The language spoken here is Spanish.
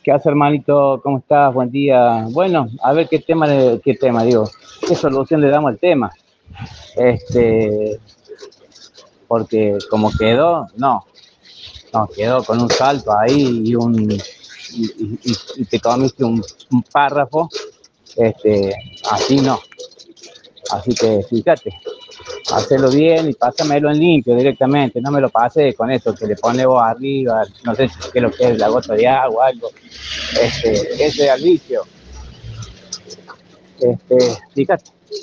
¿Qué hace, hermanito? ¿Cómo estás? Buen día. Bueno, a ver digo, qué solución le damos al tema. Este, porque como quedó, no, quedó con un salto ahí y te comiste un párrafo, así no. Así que fíjate, hacelo bien y pásamelo en limpio directamente, no me lo pase con eso que le pone vos arriba, no sé qué es lo que es, la gota de agua, algo, ese es al vicio. Fíjate,